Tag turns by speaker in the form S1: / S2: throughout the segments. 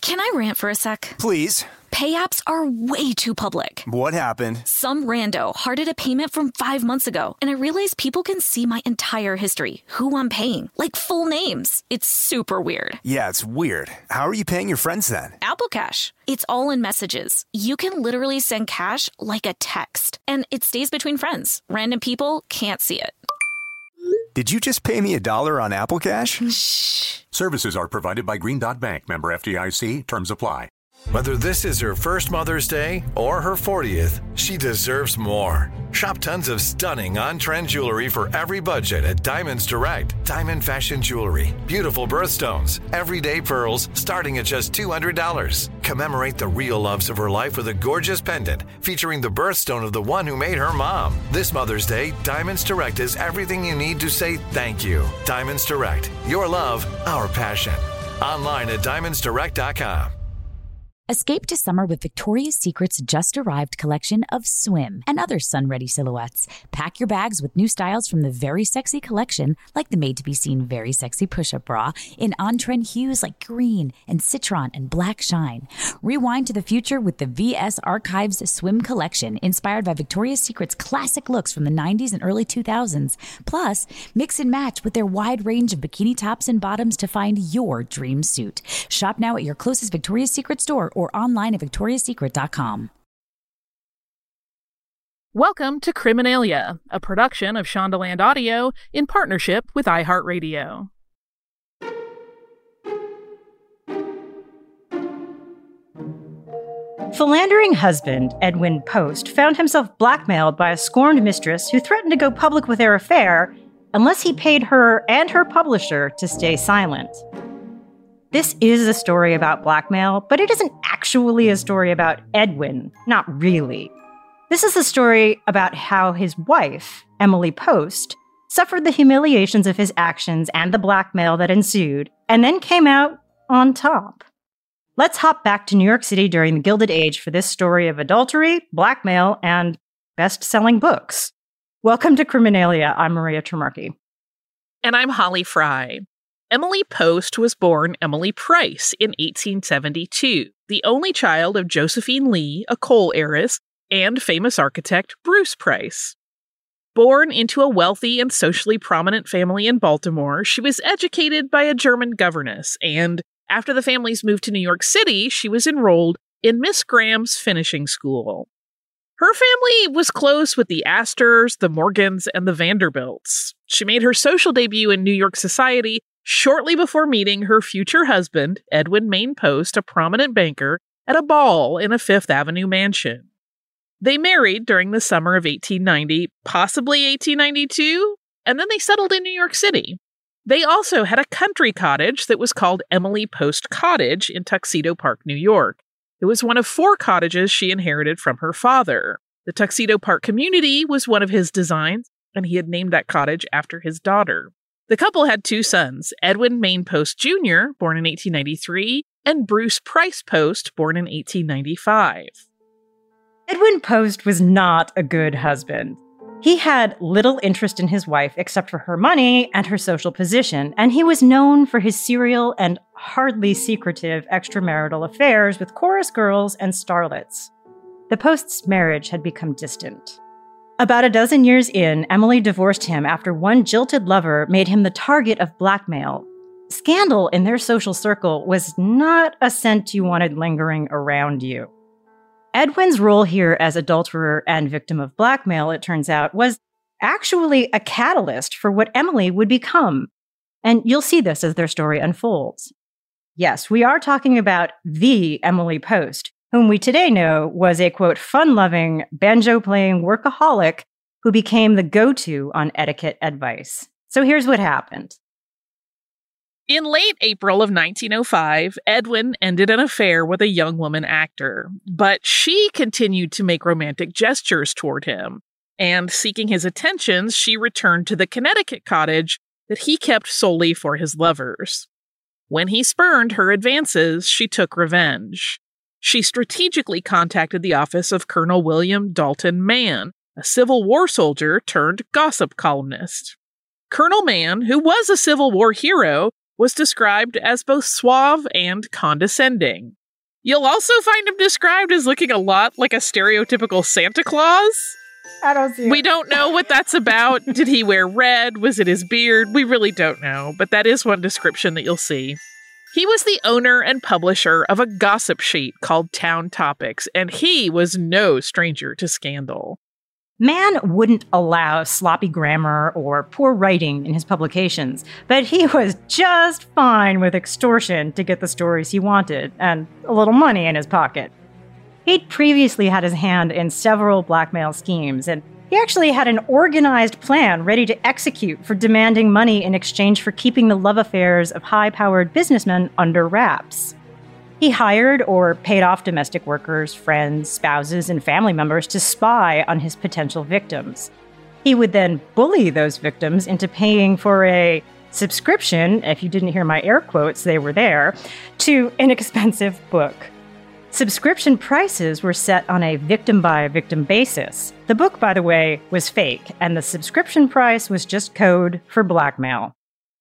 S1: Can I rant for a sec?
S2: Please.
S1: Pay apps are way too public.
S2: What happened?
S1: Some rando hearted a payment from 5 months ago, and I realized people can see my entire history, who I'm paying, like full names. It's super weird.
S2: Yeah, it's weird. How are you paying your friends then?
S1: Apple Cash. It's all in messages. You can literally send cash like a text, and it stays between friends. Random people can't see it.
S2: Did you just pay me $1 on Apple Cash?
S1: Shh.
S3: Services are provided by Green Dot Bank. Member FDIC. Terms apply.
S4: Whether this is her first Mother's Day or her 40th, she deserves more. Shop tons of stunning on-trend jewelry for every budget at Diamonds Direct. Diamond fashion jewelry, beautiful birthstones, everyday pearls starting at just $200. Commemorate the real loves of her life with a gorgeous pendant featuring the birthstone of the one who made her mom. This Mother's Day, Diamonds Direct is everything you need to say thank you. Diamonds Direct. Your love, our passion. Online at diamondsdirect.com.
S5: Escape to summer with Victoria's Secret's just-arrived collection of swim and other sun-ready silhouettes. Pack your bags with new styles from the Very Sexy collection, like the made-to-be-seen Very Sexy push-up bra, in on-trend hues like green and citron and black shine. Rewind to the future with the VS Archives swim collection, inspired by Victoria's Secret's classic looks from the 90s and early 2000s. Plus, mix and match with their wide range of bikini tops and bottoms to find your dream suit. Shop now at your closest Victoria's Secret store or online at victoriassecret.com.
S6: Welcome to Criminalia, a production of Shondaland Audio in partnership with iHeartRadio.
S7: Philandering husband Edwin Post found himself blackmailed by a scorned mistress who threatened to go public with their affair unless he paid her and her publisher to stay silent. This is a story about blackmail, but it isn't actually a story about Edwin. Not really. This is a story about how his wife, Emily Post, suffered the humiliations of his actions and the blackmail that ensued, and then came out on top. Let's hop back to New York City during the Gilded Age for this story of adultery, blackmail, and best-selling books. Welcome to Criminalia. I'm Maria Tremarchi.
S6: And I'm Holly Fry. Emily Post was born Emily Price in 1872, the only child of Josephine Lee, a coal heiress, and famous architect Bruce Price. Born into a wealthy and socially prominent family in Baltimore, she was educated by a German governess, and after the families moved to New York City, she was enrolled in Miss Graham's finishing school. Her family was close with the Astors, the Morgans, and the Vanderbilts. She made her social debut in New York society shortly before meeting her future husband, Edwin Main Post, a prominent banker, at a ball in a Fifth Avenue mansion. They married during the summer of 1890, possibly 1892, and then they settled in New York City. They also had a country cottage that was called Emily Post Cottage in Tuxedo Park, New York. It was one of 4 cottages she inherited from her father. The Tuxedo Park community was one of his designs, and he had named that cottage after his daughter. The couple had 2 sons, Edwin Main Post Jr., born in 1893, and Bruce Price Post, born in 1895.
S7: Edwin Post was not a good husband. He had little interest in his wife except for her money and her social position, and he was known for his serial and hardly secretive extramarital affairs with chorus girls and starlets. The Posts' marriage had become distant. About a dozen years in, Emily divorced him after one jilted lover made him the target of blackmail. Scandal in their social circle was not a scent you wanted lingering around you. Edwin's role here as adulterer and victim of blackmail, it turns out, was actually a catalyst for what Emily would become. And you'll see this as their story unfolds. Yes, we are talking about the Emily Post, whom we today know was a, quote, fun-loving, banjo-playing workaholic who became the go-to on etiquette advice. So here's what happened.
S6: In late April of 1905, Edwin ended an affair with a young woman actor, but she continued to make romantic gestures toward him, and seeking his attentions, she returned to the Connecticut cottage that he kept solely for his lovers. When he spurned her advances, she took revenge. She strategically contacted the office of Colonel William Dalton Mann, a Civil War soldier turned gossip columnist. Colonel Mann, who was a Civil War hero, was described as both suave and condescending. You'll also find him described as looking a lot like a stereotypical Santa Claus.
S7: I don't see it.
S6: We don't know what that's about. Did he wear red? Was it his beard? We really don't know, but that is one description that you'll see. He was the owner and publisher of a gossip sheet called Town Topics, and he was no stranger to scandal.
S7: Mann wouldn't allow sloppy grammar or poor writing in his publications, but he was just fine with extortion to get the stories he wanted and a little money in his pocket. He'd previously had his hand in several blackmail schemes, and he actually had an organized plan ready to execute for demanding money in exchange for keeping the love affairs of high-powered businessmen under wraps. He hired or paid off domestic workers, friends, spouses, and family members to spy on his potential victims. He would then bully those victims into paying for a subscription, if you didn't hear my air quotes, they were there, to an expensive book. Subscription prices were set on a victim-by-victim basis. The book, by the way, was fake, and the subscription price was just code for blackmail.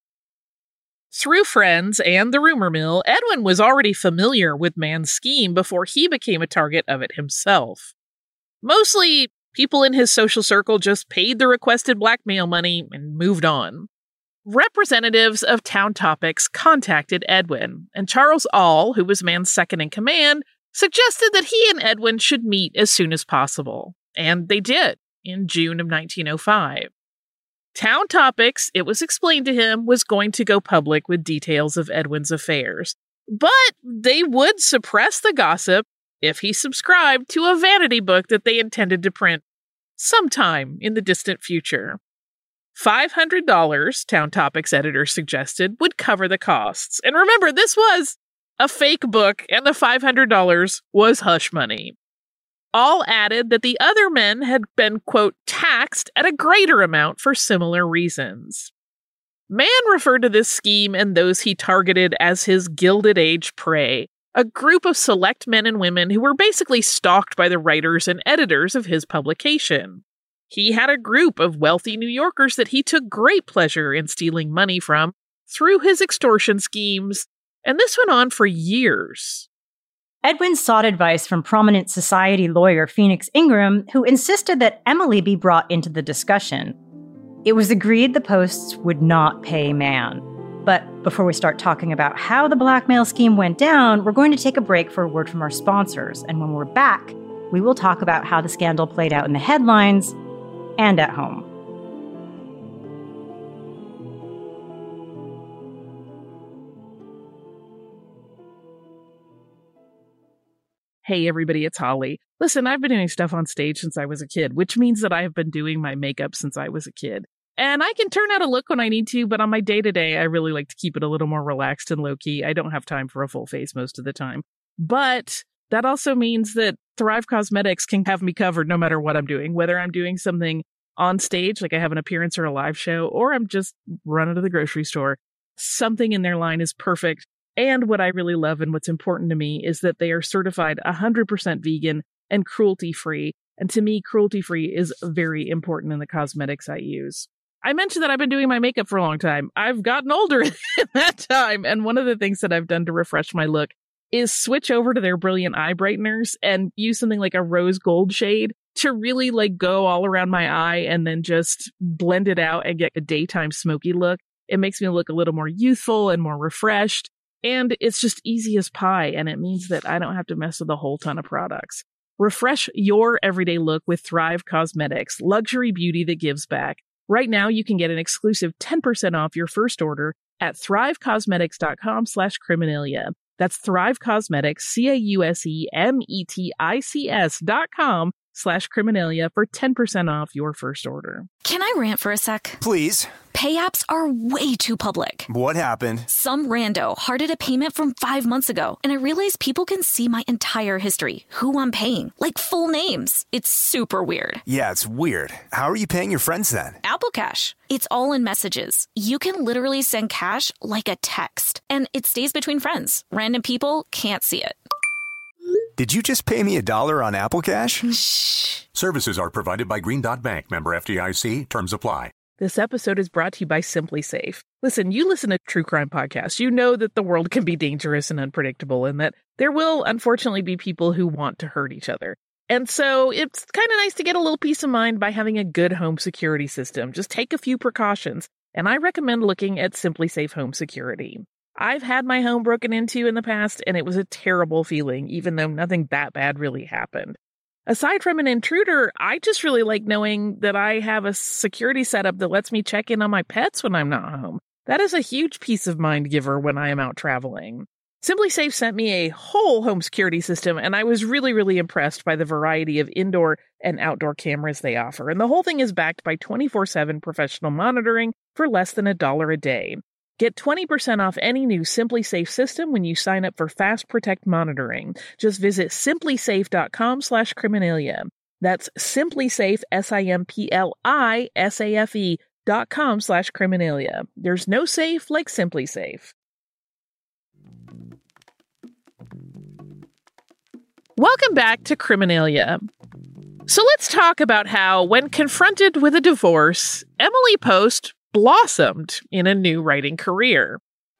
S6: Through friends and the rumor mill, Edwin was already familiar with Mann's scheme before he became a target of it himself. Mostly, people in his social circle just paid the requested blackmail money and moved on. Representatives of Town Topics contacted Edwin, and Charles Aul, who was Mann's second in command, suggested that he and Edwin should meet as soon as possible. And they did, in June of 1905. Town Topics, it was explained to him, was going to go public with details of Edwin's affairs. But they would suppress the gossip if he subscribed to a vanity book that they intended to print sometime in the distant future. $500, Town Topics editor suggested, would cover the costs. And remember, this was a fake book, and the $500 was hush money. All added that the other men had been, quote, taxed at a greater amount for similar reasons. Mann referred to this scheme and those he targeted as his Gilded Age prey, a group of select men and women who were basically stalked by the writers and editors of his publication. He had a group of wealthy New Yorkers that he took great pleasure in stealing money from through his extortion schemes, and this went on for years.
S7: Edwin sought advice from prominent society lawyer Phoenix Ingram, who insisted that Emily be brought into the discussion. It was agreed the Posts would not pay Mann. But before we start talking about how the blackmail scheme went down, we're going to take a break for a word from our sponsors. And when we're back, we will talk about how the scandal played out in the headlines and at home.
S6: Hey everybody, it's Holly. Listen, I've been doing stuff on stage since I was a kid, which means that I have been doing my makeup since I was a kid. And I can turn out a look when I need to, but on my day-to-day, I really like to keep it a little more relaxed and low-key. I don't have time for a full face most of the time. But that also means that Thrive Causemetics can have me covered no matter what I'm doing, whether I'm doing something on stage, like I have an appearance or a live show, or I'm just running to the grocery store. Something in their line is perfect. And what I really love and what's important to me is that they are certified 100% vegan and cruelty-free. And to me, cruelty-free is very important in the cosmetics I use. I mentioned that I've been doing my makeup for a long time. I've gotten older in that time. And one of the things that I've done to refresh my look is switch over to their brilliant eye brighteners and use something like a rose gold shade to really go all around my eye and then just blend it out and get a daytime smoky look. It makes me look a little more youthful and more refreshed. And it's just easy as pie, and it means that I don't have to mess with a whole ton of products. Refresh your everyday look with Thrive Causemetics, luxury beauty that gives back. Right now, you can get an exclusive 10% off your first order at thrivecosmetics.com/Criminalia. That's Thrive Cosmetics, CAUSEMETICS.com/Criminalia for 10% off your first order.
S1: Can I rant for a sec?
S2: Please.
S1: Pay apps are way too public.
S2: What happened?
S1: Some rando hearted a payment from 5 months ago, and I realized people can see my entire history, who I'm paying, like full names. It's super weird.
S2: Yeah, it's weird. How are you paying your friends then?
S1: Apple Cash. It's all in messages. You can literally send cash like a text, and it stays between friends. Random people can't see it.
S2: Did you just pay me $1 on Apple Cash?
S1: Shh.
S3: Services are provided by Green Dot Bank, member FDIC. Terms apply.
S6: This episode is brought to you by Simply Safe. Listen, you listen to true crime podcasts. You know that the world can be dangerous and unpredictable and that there will unfortunately be people who want to hurt each other. And so it's kind of nice to get a little peace of mind by having a good home security system. Just take a few precautions. And I recommend looking at SimpliSafe Home Security. I've had my home broken into in the past, and it was a terrible feeling, even though nothing that bad really happened. Aside from an intruder, I just really like knowing that I have a security setup that lets me check in on my pets when I'm not home. That is a huge peace of mind giver when I am out traveling. SimpliSafe sent me a whole home security system, and I was really, really impressed by the variety of indoor and outdoor cameras they offer. And the whole thing is backed by 24/7 professional monitoring for less than $1 a day. Get 20% off any new SimpliSafe system when you sign up for Fast Protect monitoring. Just visit simplisafe.com/Criminalia. That's SimpliSafe, SimpliSafe.com/Criminalia. There's no safe like SimpliSafe. Welcome back to Criminalia. So let's talk about how, when confronted with a divorce, Emily Post blossomed in a new writing career.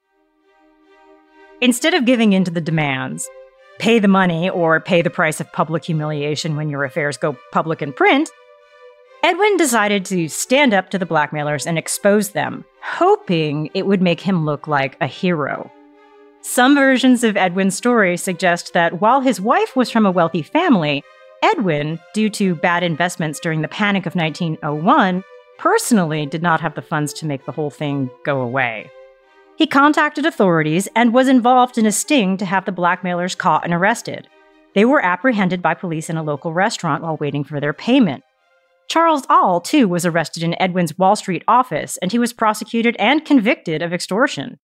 S7: Instead of giving in to the demands, pay the money or pay the price of public humiliation when your affairs go public in print, Edwin decided to stand up to the blackmailers and expose them, hoping it would make him look like a hero. Some versions of Edwin's story suggest that while his wife was from a wealthy family, Edwin, due to bad investments during the Panic of 1901, personally did not have the funds to make the whole thing go away. He contacted authorities and was involved in a sting to have the blackmailers caught and arrested. They were apprehended by police in a local restaurant while waiting for their payment. Charles Aul, too, was arrested in Edwin's Wall Street office, and he was prosecuted and convicted of extortion.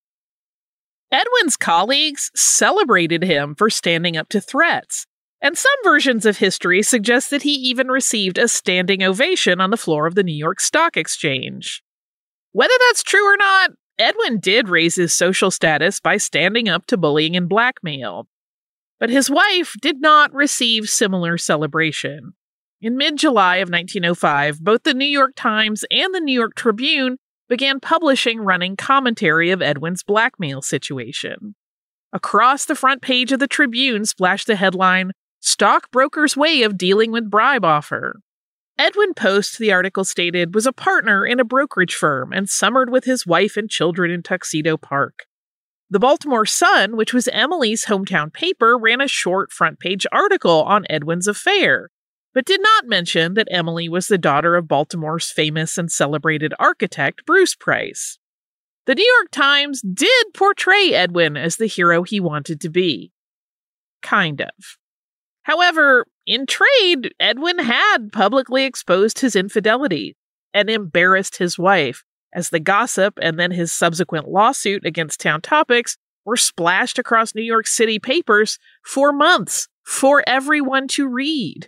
S6: Edwin's colleagues celebrated him for standing up to threats, and some versions of history suggest that he even received a standing ovation on the floor of the New York Stock Exchange. Whether that's true or not, Edwin did raise his social status by standing up to bullying and blackmail. But his wife did not receive similar celebration. In mid-July of 1905, both the New York Times and the New York Tribune began publishing running commentary of Edwin's blackmail situation. Across the front page of the Tribune splashed the headline, "Stockbroker's Way of Dealing with Bribe Offer." Edwin Post, the article stated, was a partner in a brokerage firm and summered with his wife and children in Tuxedo Park. The Baltimore Sun, which was Emily's hometown paper, ran a short front-page article on Edwin's affair, but did not mention that Emily was the daughter of Baltimore's famous and celebrated architect, Bruce Price. The New York Times did portray Edwin as the hero he wanted to be. Kind of. However, in trade, Edwin had publicly exposed his infidelity and embarrassed his wife, as the gossip and then his subsequent lawsuit against Town Topics were splashed across New York City papers for months for everyone to read.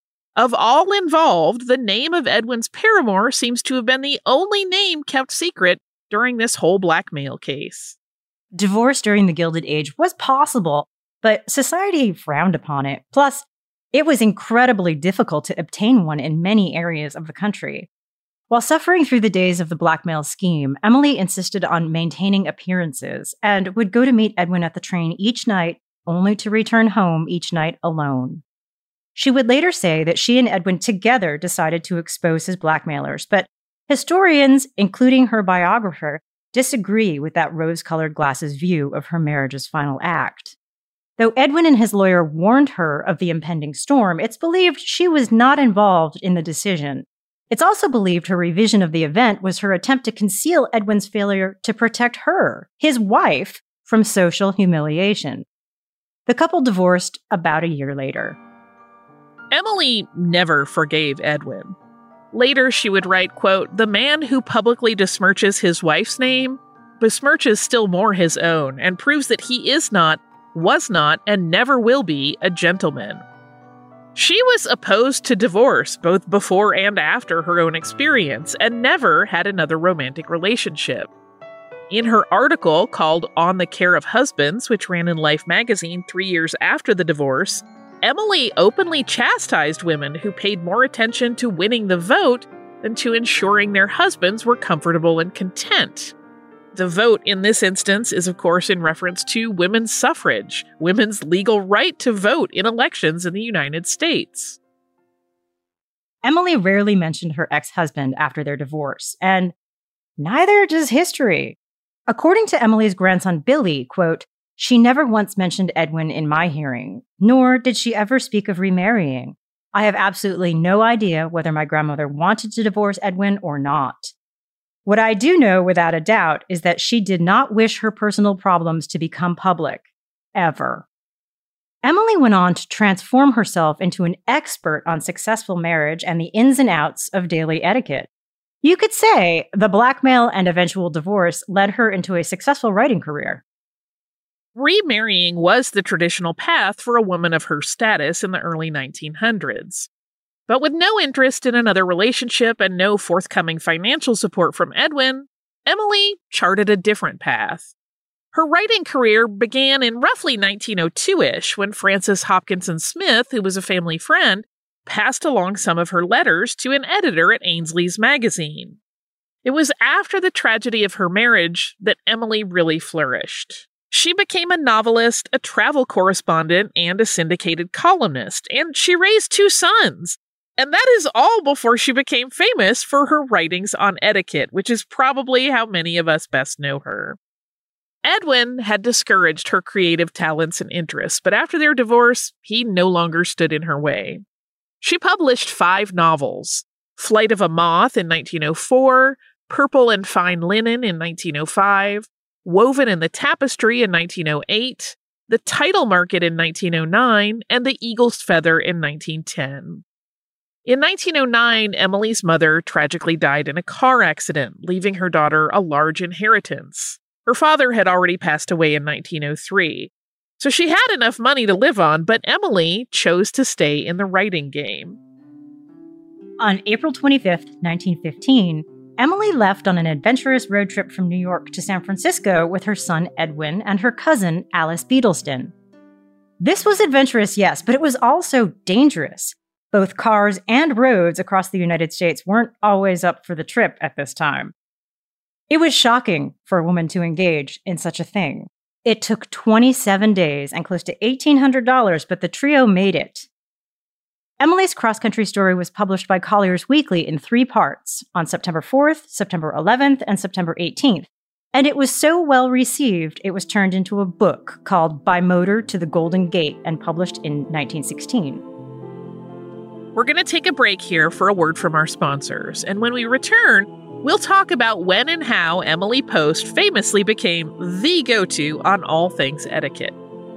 S6: Of all involved, the name of Edwin's paramour seems to have been the only name kept secret during this whole blackmail case.
S7: Divorce during the Gilded Age was possible, but society frowned upon it. Plus, it was incredibly difficult to obtain one in many areas of the country. While suffering through the days of the blackmail scheme, Emily insisted on maintaining appearances and would go to meet Edwin at the train each night, only to return home each night alone. She would later say that she and Edwin together decided to expose his blackmailers, but historians, including her biographer, disagree with that rose-colored glasses view of her marriage's final act. Though Edwin and his lawyer warned her of the impending storm, it's believed she was not involved in the decision. It's also believed her revision of the event was her attempt to conceal Edwin's failure to protect her, his wife, from social humiliation. The couple divorced about a year later.
S6: Emily never forgave Edwin. Later, she would write, quote, "The man who publicly besmirches his wife's name besmirches still more his own and proves that he is not, was not, and never will be a gentleman." She was opposed to divorce both before and after her own experience and never had another romantic relationship. In her article called On the Care of Husbands, which ran in Life magazine 3 years after the divorce, Emily openly chastised women who paid more attention to winning the vote than to ensuring their husbands were comfortable and content. The vote in this instance is, of course, in reference to women's suffrage, women's legal right to vote in elections in the United States.
S7: Emily rarely mentioned her ex-husband after their divorce, and neither does history. According to Emily's grandson Billy, quote, "She never once mentioned Edwin in my hearing, nor did she ever speak of remarrying. I have absolutely no idea whether my grandmother wanted to divorce Edwin or not. What I do know without a doubt is that she did not wish her personal problems to become public, ever." Emily went on to transform herself into an expert on successful marriage and the ins and outs of daily etiquette. You could say the blackmail and eventual divorce led her into a successful writing career.
S6: Remarrying was the traditional path for a woman of her status in the early 1900s. But with no interest in another relationship and no forthcoming financial support from Edwin, Emily charted a different path. Her writing career began in roughly 1902-ish when Frances Hopkinson Smith, who was a family friend, passed along some of her letters to an editor at Ainsley's magazine. It was after the tragedy of her marriage that Emily really flourished. She became a novelist, a travel correspondent, and a syndicated columnist, and she raised 2 sons. And that is all before she became famous for her writings on etiquette, which is probably how many of us best know her. Edwin had discouraged her creative talents and interests, but after their divorce, he no longer stood in her way. She published 5 novels: Flight of a Moth in 1904, Purple and Fine Linen in 1905, Woven in the Tapestry in 1908, The Title Market in 1909, and The Eagle's Feather in 1910. In 1909, Emily's mother tragically died in a car accident, leaving her daughter a large inheritance. Her father had already passed away in 1903, so she had enough money to live on, but Emily chose to stay in the writing game.
S7: On April 25th, 1915, Emily left on an adventurous road trip from New York to San Francisco with her son Edwin and her cousin Alice Beadleston. This was adventurous, yes, but it was also dangerous. Both cars and roads across the United States weren't always up for the trip at this time. It was shocking for a woman to engage in such a thing. It took 27 days and close to $1,800, but the trio made it. Emily's cross-country story was published by Collier's Weekly in 3 parts, on September 4th, September 11th, and September 18th. And it was so well received, it was turned into a book called By Motor to the Golden Gate and published in 1916.
S6: We're going to take a break here for a word from our sponsors, and when we return, we'll talk about when and how Emily Post famously became the go-to on all things etiquette.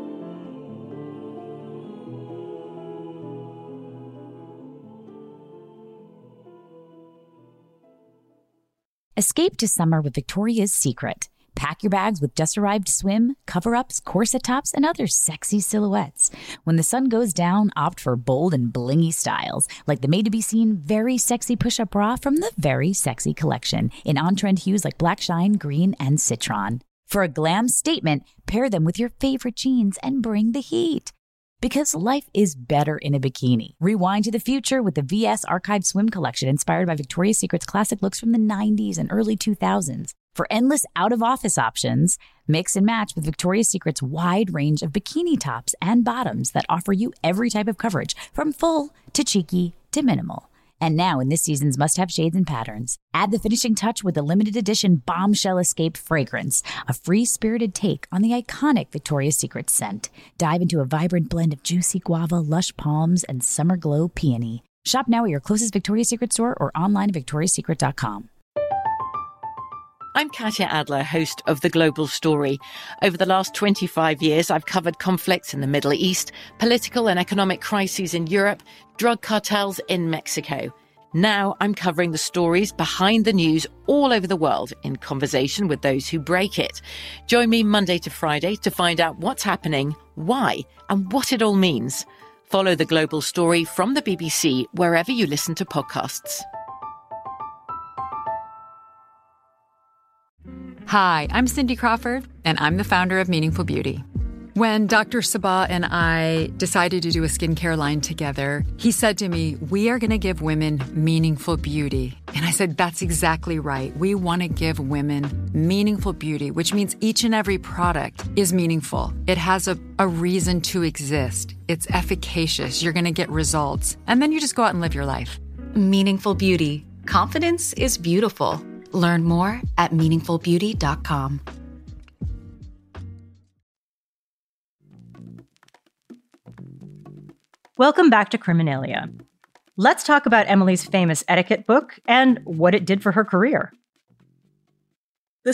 S5: Escape to summer with Victoria's Secret. Pack your bags with just-arrived swim, cover-ups, corset tops, and other sexy silhouettes. When the sun goes down, opt for bold and blingy styles, like the made-to-be-seen Very Sexy Push-Up Bra from the Very Sexy collection, in on-trend hues like black shine, green, and citron. For a glam statement, pair them with your favorite jeans and bring the heat. Because life is better in a bikini. Rewind to the future with the VS Archive Swim Collection inspired by Victoria's Secret's classic looks from the 90s and early 2000s. For endless out-of-office options, mix and match with Victoria's Secret's wide range of bikini tops and bottoms that offer you every type of coverage, from full to cheeky to minimal. And now in this season's must-have shades and patterns, add the finishing touch with the limited edition Bombshell Escape fragrance, a free-spirited take on the iconic Victoria's Secret scent. Dive into a vibrant blend of juicy guava, lush palms, and summer glow peony. Shop now at your closest Victoria's Secret store or online at victoriassecret.com.
S8: I'm Katya Adler, host of The Global Story. Over the last 25 years, I've covered conflicts in the Middle East, political and economic crises in Europe, drug cartels in Mexico. Now I'm covering the stories behind the news all over the world in conversation with those who break it. Join me Monday to Friday to find out what's happening, why, and what it all means. Follow The Global Story from the BBC wherever you listen to podcasts.
S9: Hi, I'm Cindy Crawford, and I'm the founder of Meaningful Beauty. When Dr. Sabah and I decided to do a skincare line together, he said to me, we are going to give women meaningful beauty. And I said, that's exactly right. We want to give women meaningful beauty, which means each and every product is meaningful. It has a reason to exist. It's efficacious. You're going to get results. And then you just go out and live your life.
S10: Meaningful beauty. Confidence is beautiful. Learn more at meaningfulbeauty.com.
S7: Welcome back to Criminalia. Let's talk about Emily's famous etiquette book and what it did for her career.
S6: The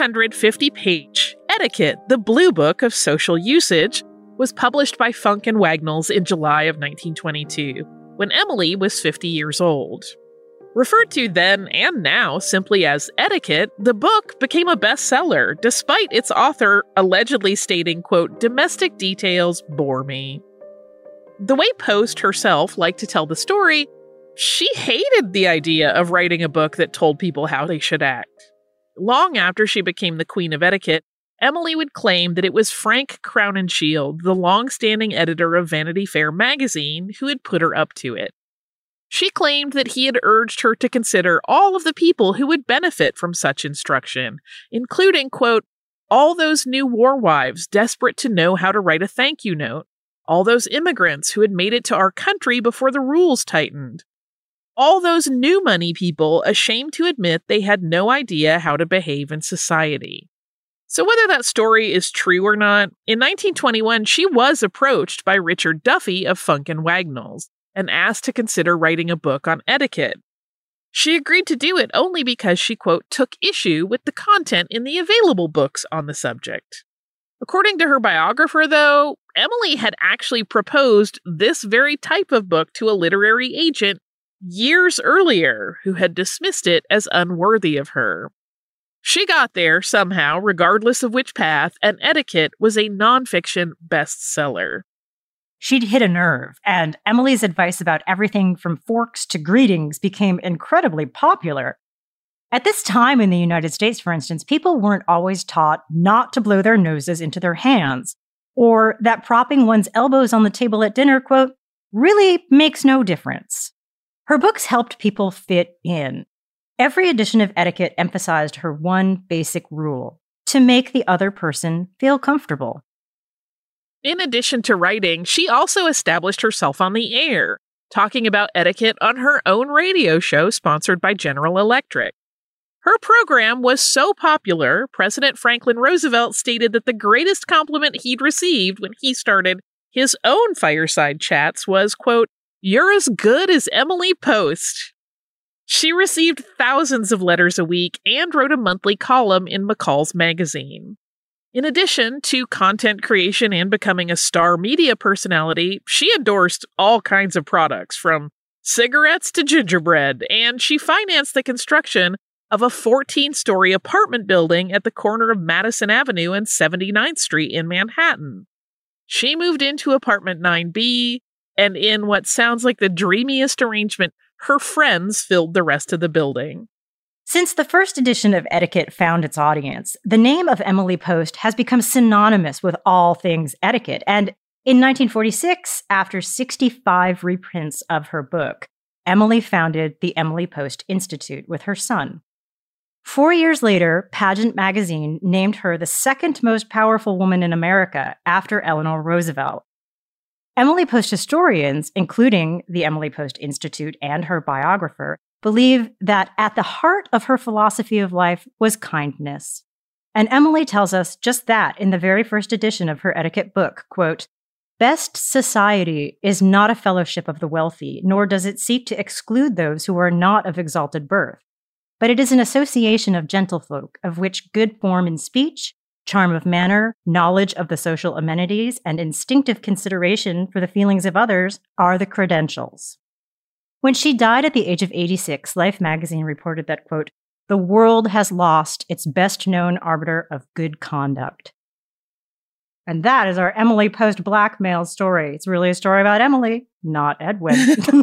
S6: 650-page Etiquette, the Blue Book of Social Usage, was published by Funk and Wagnalls in July of 1922, when Emily was 50 years old. Referred to then and now simply as Etiquette, the book became a bestseller, despite its author allegedly stating, quote, "Domestic details bore me." The way Post herself liked to tell the story, she hated the idea of writing a book that told people how they should act. Long after she became the queen of etiquette, Emily would claim that it was Frank Crowninshield, the long-standing editor of Vanity Fair magazine, who had put her up to it. She claimed that he had urged her to consider all of the people who would benefit from such instruction, including, quote, all those new war wives desperate to know how to write a thank you note, all those immigrants who had made it to our country before the rules tightened, all those new money people ashamed to admit they had no idea how to behave in society. So whether that story is true or not, in 1921 she was approached by Richard Duffy of Funk and Wagnalls and asked to consider writing a book on etiquette. She agreed to do it only because she, quote, took issue with the content in the available books on the subject. According to her biographer, though, Emily had actually proposed this very type of book to a literary agent years earlier, who had dismissed it as unworthy of her. She got there somehow, regardless of which path, and Etiquette was a nonfiction bestseller.
S7: She'd hit a nerve, and Emily's advice about everything from forks to greetings became incredibly popular. At this time in the United States, for instance, people weren't always taught not to blow their noses into their hands, or that propping one's elbows on the table at dinner, quote, really makes no difference. Her books helped people fit in. Every edition of Etiquette emphasized her one basic rule: to make the other person feel comfortable.
S6: In addition to writing, she also established herself on the air, talking about etiquette on her own radio show sponsored by General Electric. Her program was so popular, President Franklin Roosevelt stated that the greatest compliment he'd received when he started his own fireside chats was, quote, "You're as good as Emily Post." She received thousands of letters a week and wrote a monthly column in McCall's magazine. In addition to content creation and becoming a star media personality, she endorsed all kinds of products, from cigarettes to gingerbread, and she financed the construction of a 14-story apartment building at the corner of Madison Avenue and 79th Street in Manhattan. She moved into apartment 9B, and in what sounds like the dreamiest arrangement, her friends filled the rest of the building.
S7: Since the first edition of Etiquette found its audience, the name of Emily Post has become synonymous with all things etiquette. And in 1946, after 65 reprints of her book, Emily founded the Emily Post Institute with her son. 4 years later, Pageant magazine named her the second most powerful woman in America after Eleanor Roosevelt. Emily Post historians, including the Emily Post Institute and her biographer, believe that at the heart of her philosophy of life was kindness. And Emily tells us just that in the very first edition of her etiquette book, quote, "Best society is not a fellowship of the wealthy, nor does it seek to exclude those who are not of exalted birth. But it is an association of gentlefolk, of which good form in speech, charm of manner, knowledge of the social amenities, and instinctive consideration for the feelings of others are the credentials." When she died at the age of 86, Life magazine reported that, quote, "The world has lost its best-known arbiter of good conduct." And that is our Emily Post blackmail story. It's really a story about Emily, not Edwin.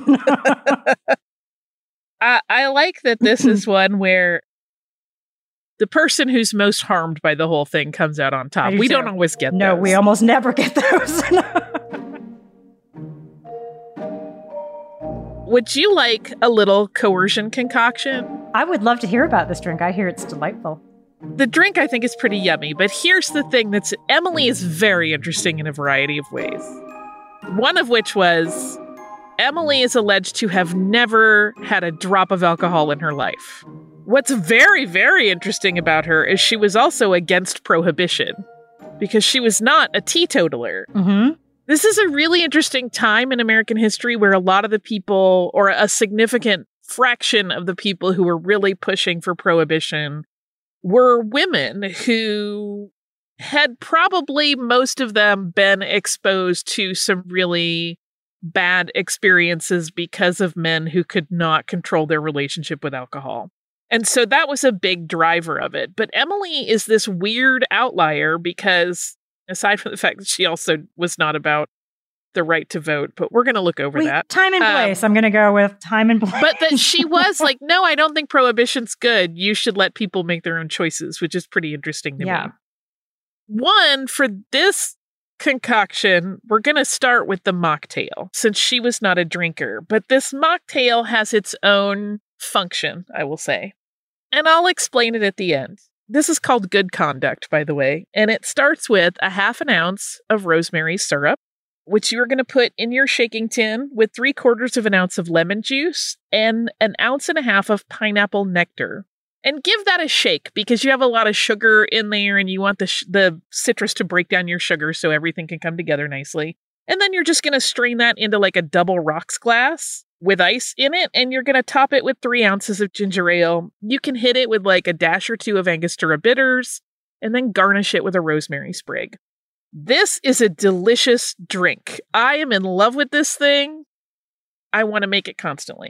S6: I like that this is one where the person who's most harmed by the whole thing comes out on top. We don't always get
S7: No,
S6: those.
S7: we almost never get those.
S6: Would you like a little coercion concoction?
S7: I would love to hear about this drink. I hear it's delightful.
S6: The drink, I think, is pretty yummy, but here's the thing Emily is very interesting in a variety of ways. One of which was Emily is alleged to have never had a drop of alcohol in her life. What's very, very interesting about her is she was also against prohibition because she was not a teetotaler.
S7: Mm-hmm.
S6: This is a really interesting time in American history where a lot of the people, or a significant fraction of the people who were really pushing for prohibition, were women who had probably, most of them, been exposed to some really bad experiences because of men who could not control their relationship with alcohol. And so that was a big driver of it. But Emily is this weird outlier because, aside from the fact that she also was not about the right to vote, but we're going to look over that.
S7: Time and place. I'm going to go with time and place.
S6: But that she was like, no, I don't think prohibition's good. You should let people make their own choices, which is pretty interesting to me. One, for this concoction, we're going to start with the mocktail, since she was not a drinker. But this mocktail has its own function, I will say. And I'll explain it at the end. This is called Good Conduct, by the way. And it starts with a half an ounce of rosemary syrup, which you're going to put in your shaking tin with 3/4 of an ounce of lemon juice and 1.5 ounces of pineapple nectar. And give that a shake because you have a lot of sugar in there and you want the citrus to break down your sugar so everything can come together nicely. And then you're just going to strain that into like a double rocks glass with ice in it, and you're going to top it with 3 ounces of ginger ale. You can hit it with like a dash or two of Angostura bitters, and then garnish it with a rosemary sprig. This is a delicious drink. I am in love with this thing. I want to make it constantly.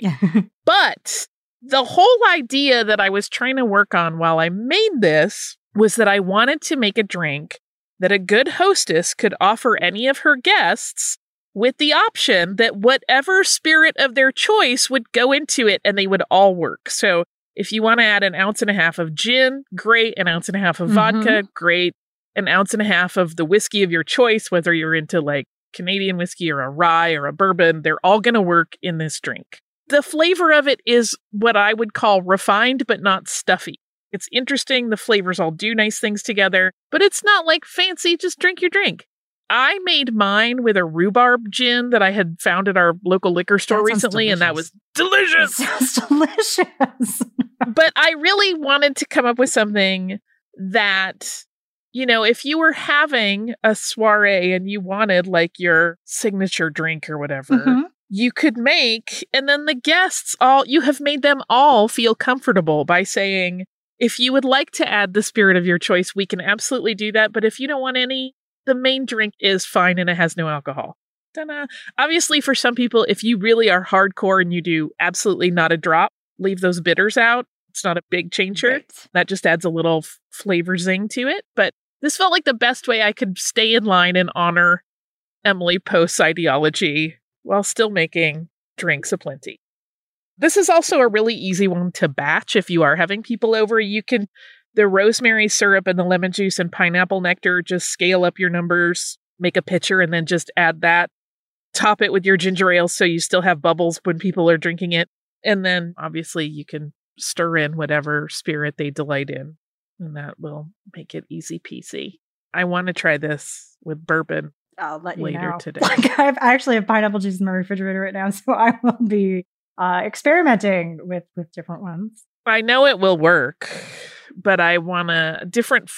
S6: But the whole idea that I was trying to work on while I made this was that I wanted to make a drink that a good hostess could offer any of her guests with the option that whatever spirit of their choice would go into it and they would all work. So if you want to add 1.5 ounces of gin, great. 1.5 ounces of vodka, great. 1.5 ounces of the whiskey of your choice, whether you're into like Canadian whiskey or a rye or a bourbon, they're all going to work in this drink. The flavor of it is what I would call refined, but not stuffy. It's interesting. The flavors all do nice things together, but it's not like fancy, just drink your drink. I made mine with a rhubarb gin that I had found at our local liquor store recently, and that was delicious.
S7: It sounds delicious.
S6: But I really wanted to come up with something that, you know, if you were having a soiree and you wanted like your signature drink or whatever, you could make, and then the guests you have made them all feel comfortable by saying, if you would like to add the spirit of your choice, we can absolutely do that. But if you don't want any, the main drink is fine and it has no alcohol. Ta-da. Obviously, for some people, if you really are hardcore and you do absolutely not a drop, leave those bitters out. It's not a big changer. Right. That just adds a little flavor zing to it. But this felt like the best way I could stay in line and honor Emily Post's ideology while still making drinks aplenty. This is also a really easy one to batch if you are having people over. You can, the rosemary syrup and the lemon juice and pineapple nectar, just scale up your numbers, make a pitcher, and then just add that. Top it with your ginger ale so you still have bubbles when people are drinking it. And then obviously you can stir in whatever spirit they delight in, and that will make it easy peasy. I want to try this with bourbon.
S7: I'll let you
S6: later
S7: know.
S6: Today.
S7: I actually have pineapple juice in my refrigerator right now, so I will be experimenting with different ones.
S6: I know it will work, but I want a different,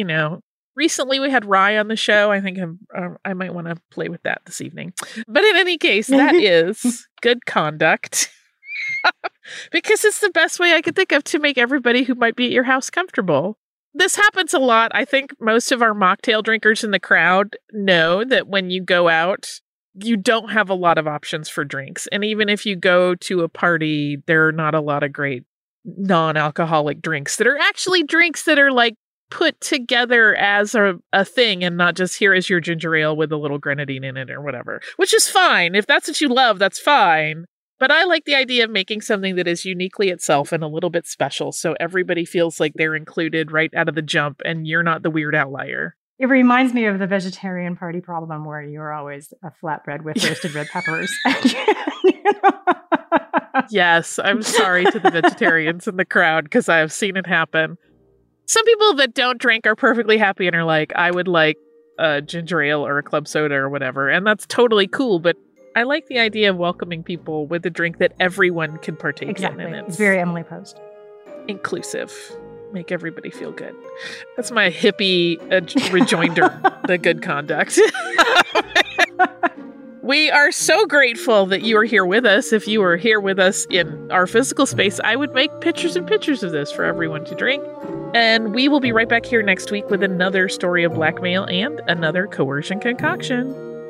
S6: recently we had rye on the show. I think I might want to play with that this evening. But in any case, that is Good Conduct. Because it's the best way I could think of to make everybody who might be at your house comfortable. This happens a lot. I think most of our mocktail drinkers in the crowd know that when you go out, you don't have a lot of options for drinks. And even if you go to a party, there are not a lot of great non-alcoholic drinks that are actually drinks that are like put together as a thing and not just here is your ginger ale with a little grenadine in it or whatever, which is fine. If that's what you love, that's fine. But I like the idea of making something that is uniquely itself and a little bit special, so everybody feels like they're included right out of the jump and you're not the weird outlier.
S7: It reminds me of the vegetarian party problem where you're always a flatbread with roasted red peppers.
S6: Yes, I'm sorry to the vegetarians in the crowd because I have seen it happen. Some people that don't drink are perfectly happy and are like, I would like a ginger ale or a club soda or whatever, and that's totally cool, but I like the idea of welcoming people with a drink that everyone can partake in. And
S7: it's very Emily Post.
S6: Inclusive. Make everybody feel good. That's my hippie rejoinder, the good conduct. We are so grateful that you are here with us. If you were here with us in our physical space, I would make pictures and pictures of this for everyone to drink. And we will be right back here next week with another story of blackmail and another coercion concoction.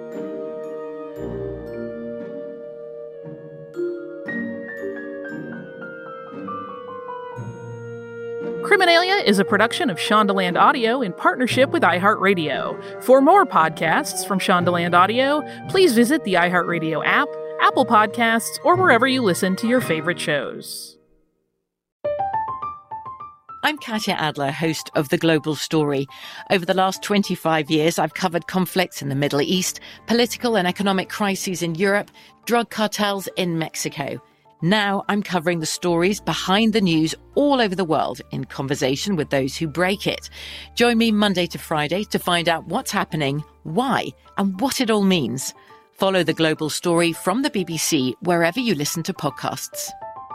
S6: Criminalia is a production of Shondaland Audio in partnership with iHeartRadio. For more podcasts from Shondaland Audio, please visit the iHeartRadio app, Apple Podcasts, or wherever you listen to your favorite shows.
S8: I'm Katya Adler, host of The Global Story. Over the last 25 years, I've covered conflicts in the Middle East, political and economic crises in Europe, drug cartels in Mexico. Now I'm covering the stories behind the news all over the world in conversation with those who break it. Join me Monday to Friday to find out what's happening, why, and what it all means. Follow The Global Story from the BBC wherever you listen to podcasts.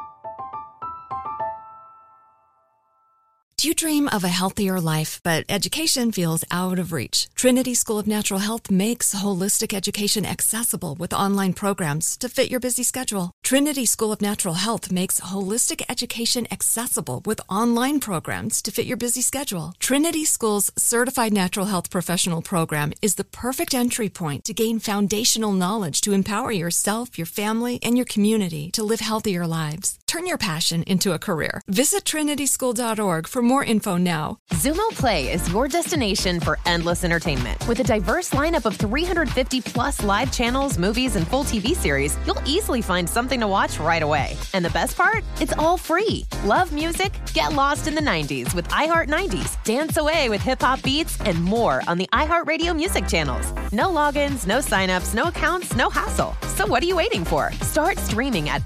S11: Do you dream of a healthier life, but education feels out of reach? Trinity School of Natural Health makes holistic education accessible with online programs to fit your busy schedule. Trinity School of Natural Health makes holistic education accessible with online programs to fit your busy schedule. Trinity School's Certified Natural Health Professional Program is the perfect entry point to gain foundational knowledge to empower yourself, your family, and your community to live healthier lives. Turn your passion into a career. Visit trinityschool.org for more info now.
S12: Xumo Play is your destination for endless entertainment. With a diverse lineup of 350 plus live channels, movies, and full TV series, you'll easily find something to watch right away. And the best part? It's all free. Love music? Get lost in the 90s with iHeart 90s. Dance away with hip-hop beats and more on the iHeartRadio music channels. No logins, no signups, no accounts, no hassle. So what are you waiting for? Start streaming at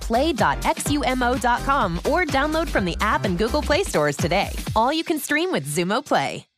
S12: play.xumo.com or download from the app and Google Play stores today. All you can stream with Xumo Play.